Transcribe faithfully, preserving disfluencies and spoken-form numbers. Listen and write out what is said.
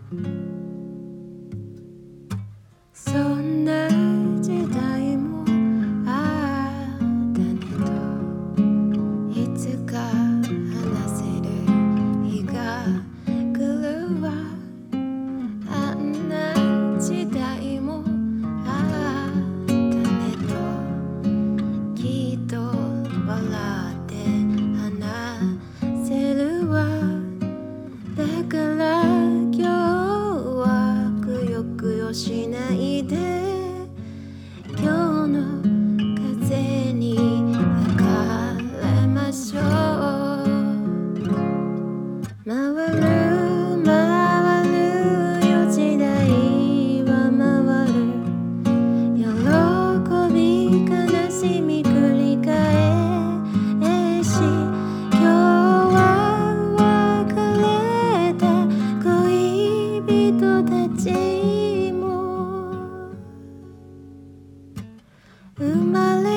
そんな時代もあったねと、いつか話せる日が来るわ。あんな時代もあったねと、きっと笑って話せるわ。だから今日はくよくよしないで、今日の風に吹かれましょう。回る回るよ時代は回る、喜び悲しみ繰り返し、今日は別れた恋人たちも生まれ